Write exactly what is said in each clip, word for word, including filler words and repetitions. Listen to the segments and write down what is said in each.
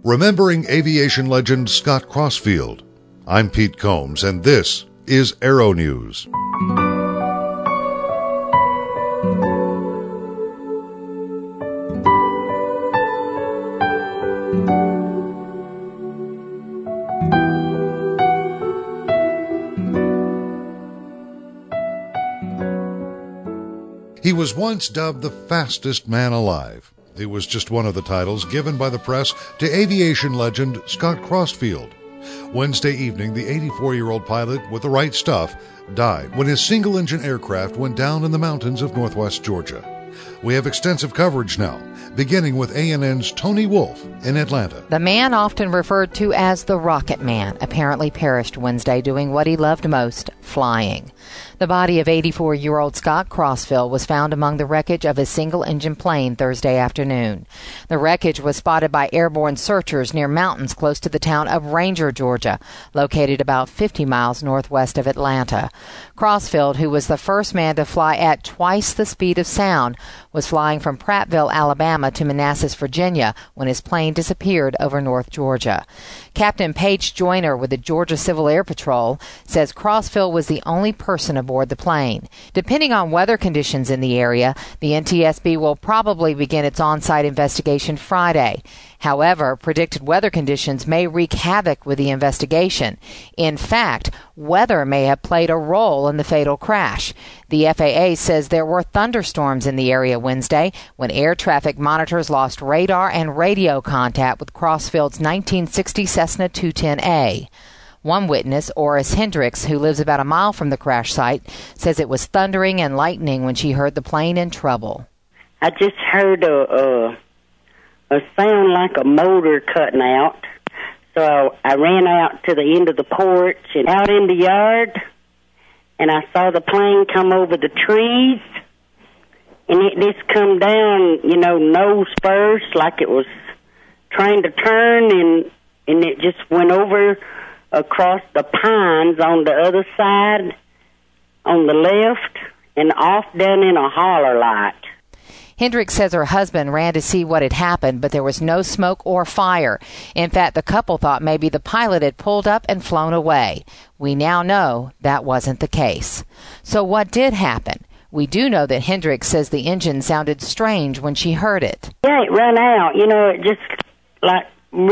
Remembering aviation legend Scott Crossfield. I'm Pete Combs, and this is Aero News. He was once dubbed the fastest man alive. It was just one of the titles given by the press to aviation legend Scott Crossfield. Wednesday evening, the eighty-four-year-old pilot with the right stuff died when his single-engine aircraft went down in the mountains of northwest Georgia. We have extensive coverage now, beginning with A N N's Tony Wolf in Atlanta. The man often referred to as the Rocket Man apparently perished Wednesday doing what he loved most, flying. The body of eighty-four-year-old Scott Crossfield was found among the wreckage of his single-engine plane Thursday afternoon. The wreckage was spotted by airborne searchers near mountains close to the town of Ranger, Georgia, located about fifty miles northwest of Atlanta. Crossfield, who was the first man to fly at twice the speed of sound, was flying from Prattville, Alabama to Manassas, Virginia, when his plane disappeared over North Georgia. Captain Paige Joyner with the Georgia Civil Air Patrol says Crossfield was the only person aboard the plane. Depending on weather conditions in the area, the N T S B will probably begin its on-site investigation Friday. However, predicted weather conditions may wreak havoc with the investigation. In fact, weather may have played a role in the fatal crash. The F A A says there were thunderstorms in the area Wednesday when air traffic monitors lost radar and radio contact with Crossfield's nineteen sixty Cessna two ten A. One witness, Oris Hendricks, who lives about a mile from the crash site, says it was thundering and lightning when she heard the plane in trouble. I just heard a, a, a sound like a motor cutting out, so I ran out to the end of the porch and out in the yard, and I saw the plane come over the trees, and it just come down, you know, nose first, like it was trying to turn, and and it just went over across the pines on the other side, on the left, and off down in a holler light. Hendricks says her husband ran to see what had happened, but there was no smoke or fire. In fact, the couple thought maybe the pilot had pulled up and flown away. We now know that wasn't the case. So what did happen? We do know that Hendricks says the engine sounded strange when she heard it. Yeah, it ran out. You know, it just like,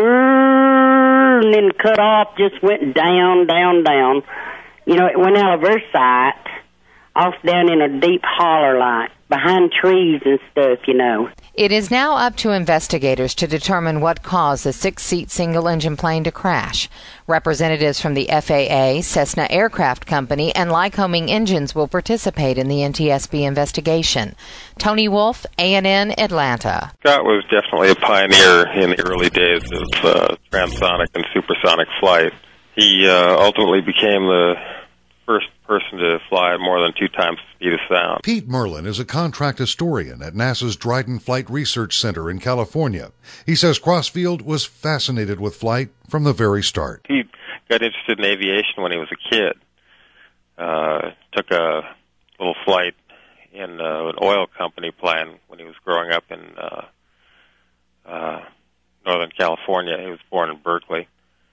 and then cut off, just went down, down, down. You know, it went out of her sight, off down in a deep holler light, behind trees and stuff, you know. It is now up to investigators to determine what caused the six-seat single-engine plane to crash. Representatives from the F A A, Cessna Aircraft Company, and Lycoming Engines will participate in the N T S B investigation. Tony Wolf, A N N, Atlanta. Scott was definitely a pioneer in the early days of uh, transonic and supersonic flight. He uh, ultimately became the first person to fly at more than two times the speed of sound. Pete Merlin is a contract historian at NASA's Dryden Flight Research Center in California. He says Crossfield was fascinated with flight from the very start. He got interested in aviation when he was a kid. Uh, took a little flight in uh, an oil company plane when he was growing up in uh, uh, Northern California. He was born in Berkeley.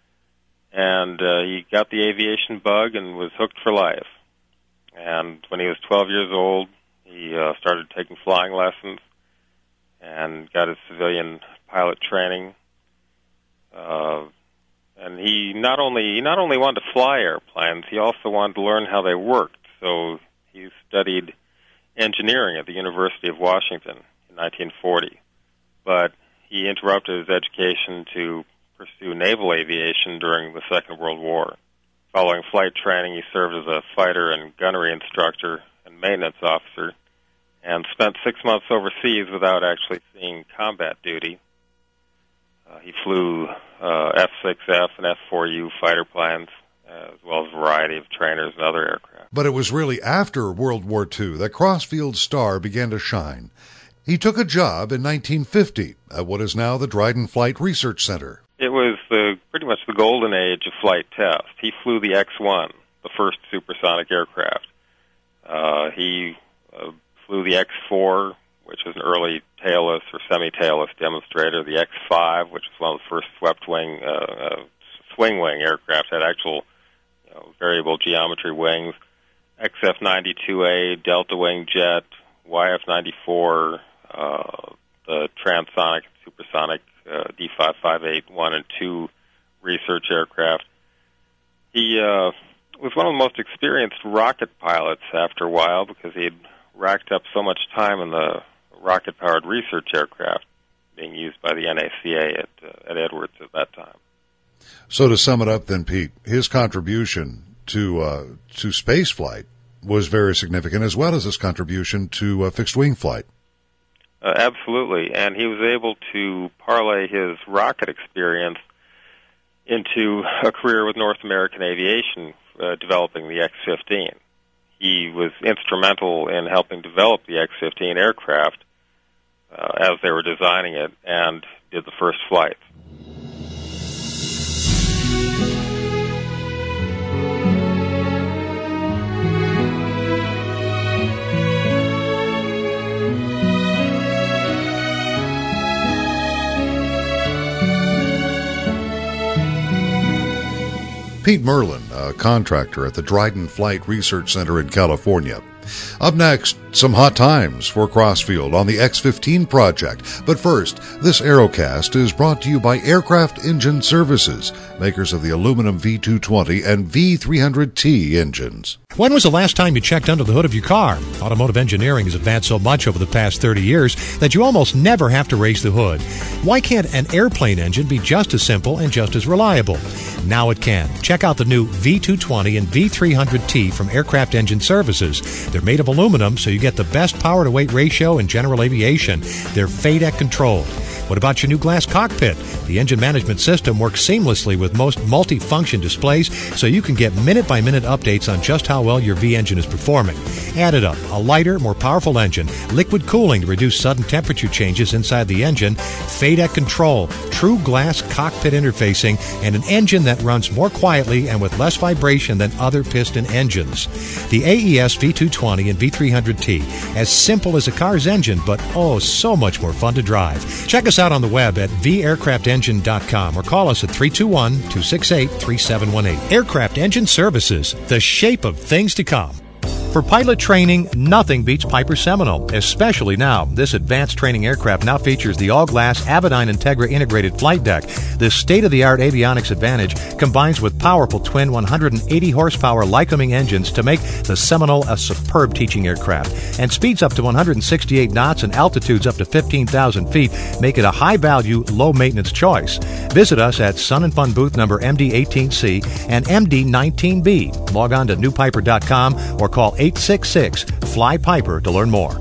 And uh, he got the aviation bug and was hooked for life. And when he was twelve years old, he uh, started taking flying lessons and got his civilian pilot training. Uh, and he not only he not only wanted to fly airplanes, he also wanted to learn how they worked. So he studied engineering at the University of Washington in nineteen forty. But he interrupted his education to pursue naval aviation during the Second World War. Following flight training, he served as a fighter and gunnery instructor and maintenance officer and spent six months overseas without actually seeing combat duty. Uh, he flew uh, F six F and F four U fighter planes, uh, as well as a variety of trainers and other aircraft. But it was really after World War Two that Crossfield's star began to shine. He took a job in nineteen fifty at what is now the Dryden Flight Research Center. It was the, pretty much the golden age of flight test. He flew the X one, the first supersonic aircraft. Uh, he uh, flew the X four, which was an early tailless or semi-tailless demonstrator. The X five, which was one of the first swept-wing, uh, uh, swing-wing aircraft, had actual you know, variable geometry wings. X F ninety-two A, Delta Wing jet, Y F ninety-four, uh, the transonic, supersonic uh, D five five eight one and two research aircraft. He uh, was one of the most experienced rocket pilots after a while because he had racked up so much time in the rocket-powered research aircraft being used by the N A C A at, uh, at Edwards at that time. So to sum it up then, Pete, his contribution to uh, to space flight was very significant, as well as his contribution to uh, fixed-wing flight. Uh, absolutely, and he was able to parlay his rocket experience into a career with North American Aviation, uh, developing the X fifteen. He was instrumental in helping develop the X fifteen aircraft uh, as they were designing it, and did the first flight. Pete Merlin, a contractor at the Dryden Flight Research Center in California. Up next, some hot times for Crossfield on the X fifteen project. But first, this Aerocast is brought to you by Aircraft Engine Services, makers of the aluminum V two twenty and V three hundred T engines. When was the last time you checked under the hood of your car? Automotive engineering has advanced so much over the past thirty years that you almost never have to raise the hood. Why can't an airplane engine be just as simple and just as reliable? Now it can. Check out the new V two twenty and V three hundred T from Aircraft Engine Services. They're made of aluminum, so you get the best power-to-weight ratio in general aviation. They're F A D E C-controlled. What about your new glass cockpit? The engine management system works seamlessly with most multi-function displays, so you can get minute-by-minute updates on just how well your V engine is performing. Add it up. A lighter, more powerful engine, liquid cooling to reduce sudden temperature changes inside the engine, F A D E C control, true glass cockpit interfacing, and an engine that runs more quietly and with less vibration than other piston engines. The A E S V two twenty and V three hundred T, as simple as a car's engine, but oh, so much more fun to drive. Check us out on the web at v aircraft engine dot com or call us at three two one, two six eight, three seven one eight. Aircraft Engine Services, the shape of things to come. For pilot training, nothing beats Piper Seminole, especially now. This advanced training aircraft now features the all-glass Avidyne Integra integrated flight deck. This state-of-the-art avionics advantage combines with powerful twin one hundred eighty horsepower Lycoming engines to make the Seminole a superb teaching aircraft. And speeds up to one hundred sixty-eight knots and altitudes up to fifteen thousand feet make it a high-value, low-maintenance choice. Visit us at Sun and Fun booth number M D eighteen C and M D nineteen B. Log on to new piper dot com or call eight six six, fly Piper to learn more.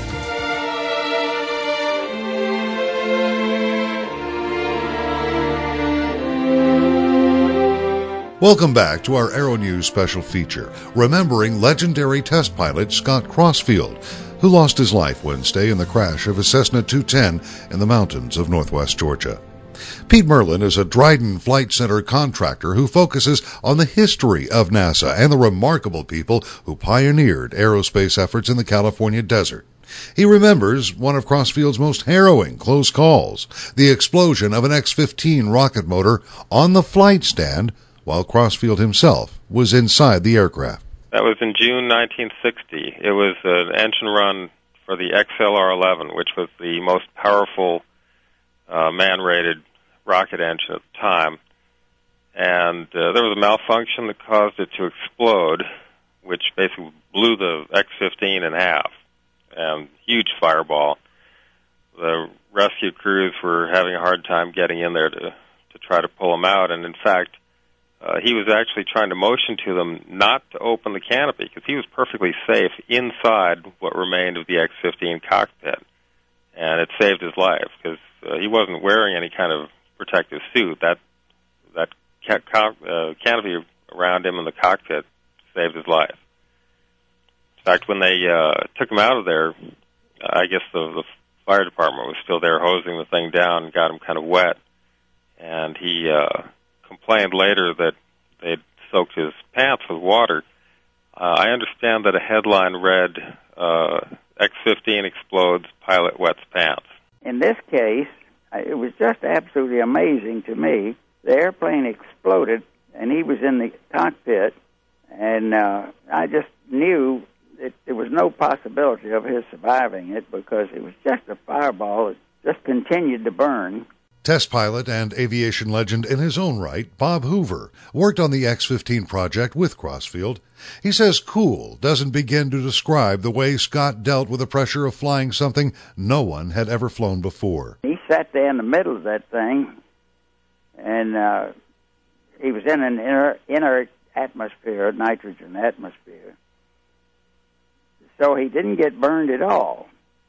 Welcome back to our Aero News special feature, remembering legendary test pilot Scott Crossfield, who lost his life Wednesday in the crash of a Cessna two ten in the mountains of northwest Georgia. Pete Merlin is a Dryden Flight Center contractor who focuses on the history of NASA and the remarkable people who pioneered aerospace efforts in the California desert. He remembers one of Crossfield's most harrowing close calls, the explosion of an X fifteen rocket motor on the flight stand while Crossfield himself was inside the aircraft. That was in June nineteen sixty. It was an engine run for the X L R eleven, which was the most powerful uh, man-rated rocket engine at the time. And uh, there was a malfunction that caused it to explode, which basically blew the X fifteen in half. Um, huge fireball. The rescue crews were having a hard time getting in there to, to try to pull him out. And in fact, uh, he was actually trying to motion to them not to open the canopy because he was perfectly safe inside what remained of the X fifteen cockpit. And it saved his life because uh, he wasn't wearing any kind of protective suit. That that ca- uh, canopy around him in the cockpit saved his life. In fact, when they uh, took him out of there, I guess the, the fire department was still there hosing the thing down and got him kind of wet. And he uh, complained later that they'd soaked his pants with water. Uh, I understand that a headline read, uh, X fifteen explodes, pilot wets pants. In this case, it was just absolutely amazing to me. The airplane exploded, and he was in the cockpit, and uh, I just knew that there was no possibility of his surviving it because it was just a fireball that just continued to burn. Test pilot and aviation legend in his own right, Bob Hoover, worked on the X fifteen project with Crossfield. He says cool doesn't begin to describe the way Scott dealt with the pressure of flying something no one had ever flown before. He sat there in the middle of that thing, and uh, he was in an inert, inert atmosphere, nitrogen atmosphere. So he didn't get burned at all.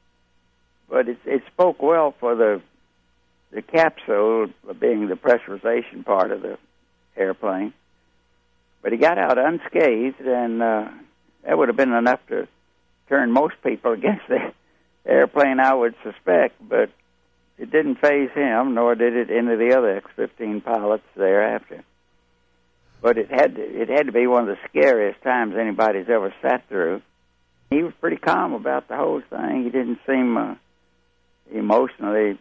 But it, it spoke well for the the capsule, being the pressurization part of the airplane. But he got out unscathed, and uh, that would have been enough to turn most people against the airplane, I would suspect. But it didn't faze him, nor did it any of the other X fifteen pilots thereafter. But it had to, it had to be one of the scariest times anybody's ever sat through. He was pretty calm about the whole thing. He didn't seem uh, emotionally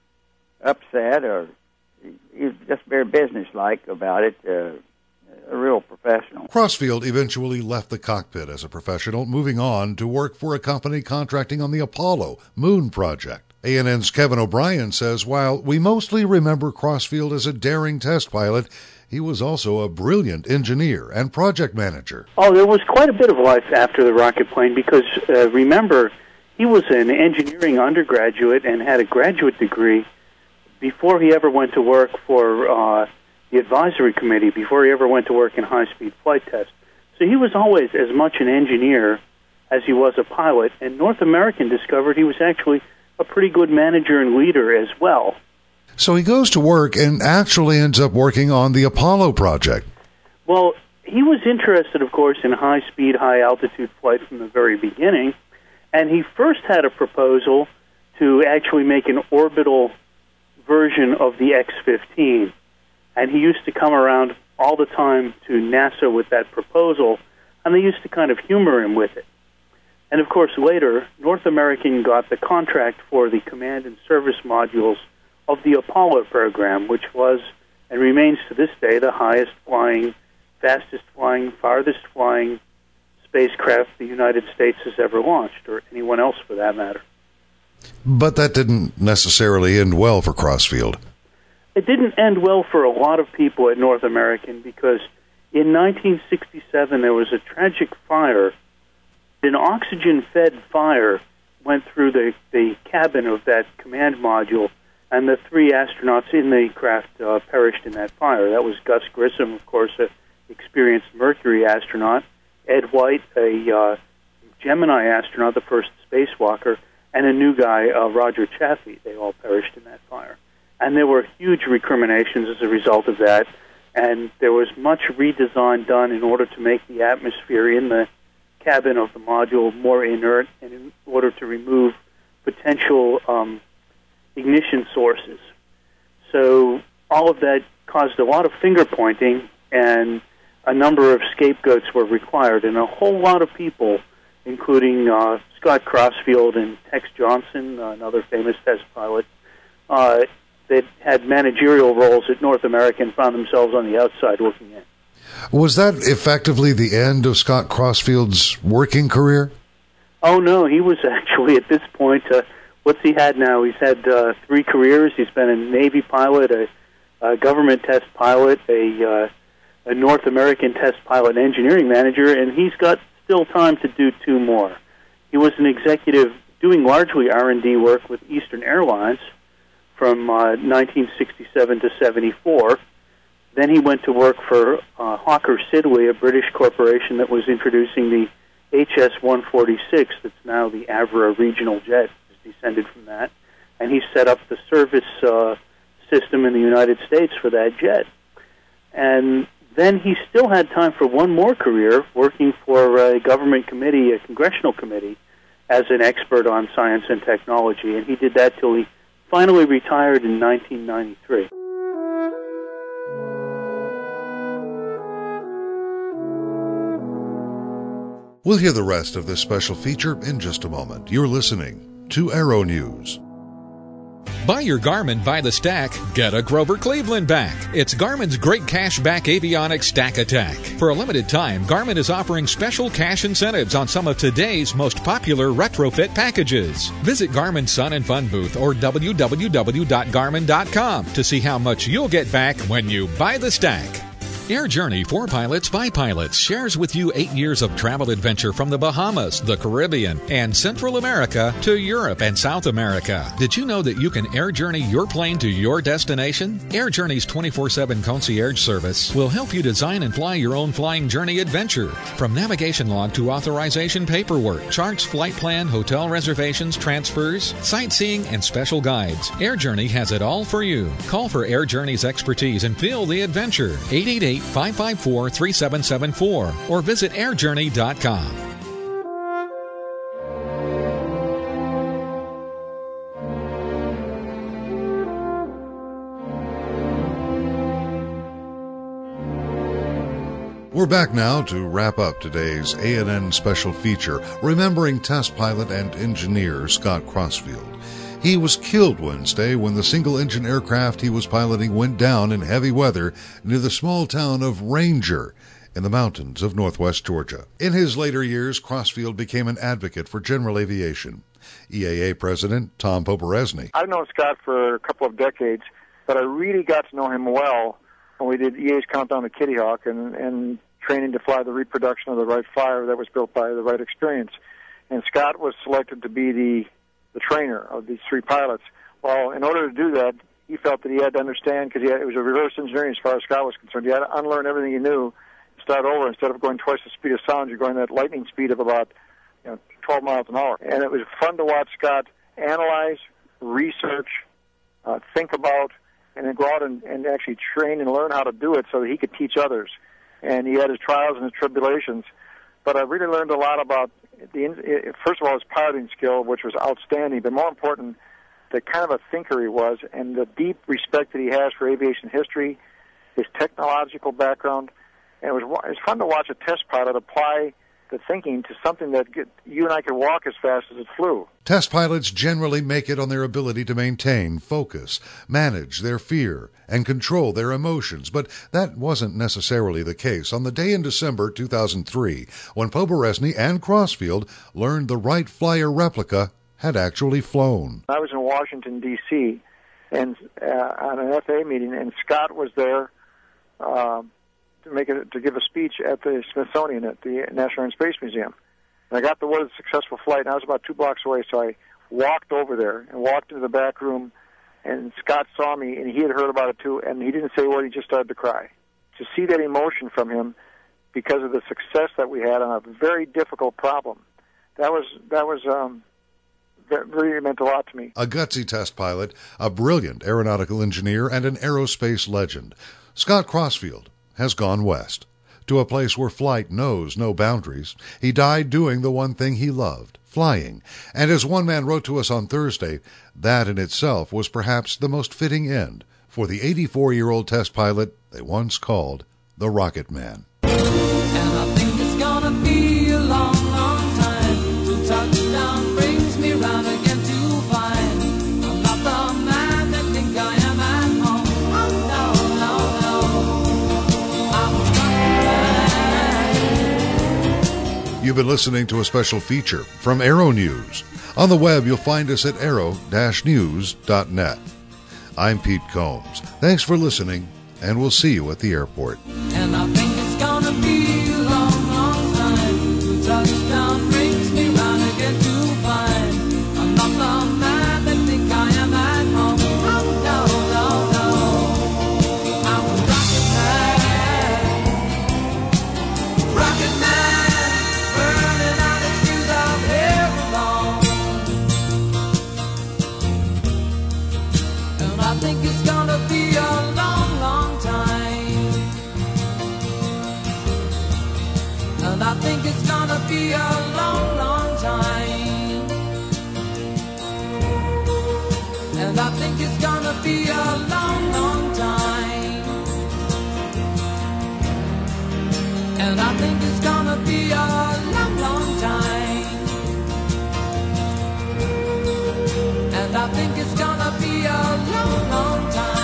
upset, or he was just very businesslike about it, uh, a real professional. Crossfield eventually left the cockpit as a professional, moving on to work for a company contracting on the Apollo moon project. A N N's Kevin O'Brien says while we mostly remember Crossfield as a daring test pilot, he was also a brilliant engineer and project manager. Oh, there was quite a bit of life after the rocket plane because, uh, remember, he was an engineering undergraduate and had a graduate degree before he ever went to work for uh, the advisory committee, before he ever went to work in high-speed flight tests. So he was always as much an engineer as he was a pilot, and North American discovered he was actually a pretty good manager and leader as well. So he goes to work and actually ends up working on the Apollo project. Well, he was interested, of course, in high-speed, high-altitude flight from the very beginning, and he first had a proposal to actually make an orbital version of the X fifteen. And he used to come around all the time to NASA with that proposal, and they used to kind of humor him with it. And, of course, later, North American got the contract for the command and service modules of the Apollo program, which was and remains to this day the highest flying, fastest flying, farthest flying spacecraft the United States has ever launched, or anyone else for that matter. But that didn't necessarily end well for Crossfield. It didn't end well for a lot of people at North American because in nineteen sixty-seven there was a tragic fire. An oxygen-fed fire went through the, the cabin of that command module, and the three astronauts in the craft uh, perished in that fire. That was Gus Grissom, of course, an experienced Mercury astronaut, Ed White, a uh, Gemini astronaut, the first spacewalker, and a new guy, uh, Roger Chaffee. They all perished in that fire. And there were huge recriminations as a result of that, and there was much redesign done in order to make the atmosphere in the cabin of the module more inert and in order to remove potential um, ignition sources. So all of that caused a lot of finger-pointing, and a number of scapegoats were required, and a whole lot of people, including uh, Scott Crossfield and Tex Johnson, uh, another famous test pilot, uh, that had managerial roles at North American, found themselves on the outside looking in. Was that effectively the end of Scott Crossfield's working career? Oh, no, he was actually, at this point, uh, what's he had now? He's had uh, three careers. He's been a Navy pilot, a, a government test pilot, a, uh, a North American test pilot engineering manager, and he's got still time to do two more. He was an executive doing largely R and D work with Eastern Airlines from uh, nineteen sixty-seven to seventy-four. Then he went to work for uh, Hawker Siddeley, a British corporation that was introducing the H S one forty-six, that's now the Avra regional jet, is descended from that. And he set up the service uh, system in the United States for that jet. And then he still had time for one more career, working for a government committee, a congressional committee, as an expert on science and technology. And he did that till he finally retired in nineteen ninety-three. We'll hear the rest of this special feature in just a moment. You're listening to Aero News. Buy your Garmin by the stack, get a Grover Cleveland back. It's Garmin's great cashback avionics stack attack. For a limited time, Garmin is offering special cash incentives on some of today's most popular retrofit packages. Visit Garmin's Sun and Fun booth or w w w dot garmin dot com to see how much you'll get back when you buy the stack. Air Journey for Pilots by Pilots shares with you eight years of travel adventure from the Bahamas, the Caribbean, and Central America to Europe and South America. Did you know that you can Air Journey your plane to your destination? Air Journey's twenty-four seven concierge service will help you design and fly your own flying journey adventure. From navigation log to authorization paperwork, charts, flight plan, hotel reservations, transfers, sightseeing, and special guides. Air Journey has it all for you. Call for Air Journey's expertise and feel the adventure. eight eight eight, five five four, three seven seven four or visit air journey dot com. We're back now to wrap up today's A N N special feature, remembering test pilot and engineer Scott Crossfield. He was killed Wednesday when the single-engine aircraft he was piloting went down in heavy weather near the small town of Ranger in the mountains of northwest Georgia. In his later years, Crossfield became an advocate for general aviation. E A A President Tom Poperesny. I've known Scott for a couple of decades, but I really got to know him well when we did E A's Countdown to Kitty Hawk and, and training to fly the reproduction of the Wright Flyer that was built by the Wright Experience. And Scott was selected to be the the trainer of these three pilots. Well, in order to do that, he felt that he had to understand, because it was a reverse engineering as far as Scott was concerned. He had to unlearn everything he knew, start over. Instead of going twice the speed of sound, you're going at lightning speed of about you know, twelve miles an hour. And it was fun to watch Scott analyze, research, uh, think about, and then go out and, and actually train and learn how to do it so that he could teach others. And he had his trials and his tribulations. But I really learned a lot about the, first of all, his piloting skill, which was outstanding, but more important, the kind of a thinker he was and the deep respect that he has for aviation history, his technological background. And it was, it was fun to watch a test pilot apply the thinking to something that get, you and I could walk as fast as it flew. Test pilots generally make it on their ability to maintain focus, manage their fear, and control their emotions, but that wasn't necessarily the case on the day in December two thousand three when Poperesny and Crossfield learned the Wright Flyer replica had actually flown. I was in Washington, D C, and uh, on an F A A meeting, and Scott was there uh, to make a, to give a speech at the Smithsonian at the National Air and Space Museum. And I got the word of successful flight, and I was about two blocks away, so I walked over there and walked into the back room, and Scott saw me, and he had heard about it too, and he didn't say a word, he just started to cry. To see that emotion from him because of the success that we had on a very difficult problem, that was, that was, um, that really meant a lot to me. A gutsy test pilot, a brilliant aeronautical engineer, and an aerospace legend, Scott Crossfield has gone west, to a place where flight knows no boundaries. He died doing the one thing he loved, flying. And as one man wrote to us on Thursday, that in itself was perhaps the most fitting end for the eighty-four-year-old test pilot they once called the Rocket Man. And I think it's gonna be a long, long time till touchdown brings me round again to find I'm not the man that think I am at home. Oh, no, no, no. I'm a rocket man. You've been listening to a special feature from Aero News. On the web, you'll find us at aero dash news dot net. I'm Pete Combs. Thanks for listening, and we'll see you at the airport. And I think it's gonna be a long, long time till touchdown brings me round again to find I'm not the man that think I am at home. Oh, no, no, no. I'm a rocket man. Rocket man, burning out the fuse out here alone. And I think it's gonna be a long, long time. And I think it's gonna be a long, long time. And I think it's gonna be a long, long time. And I think it's gonna be a long, long time. And I think it's gonna be a long, long time.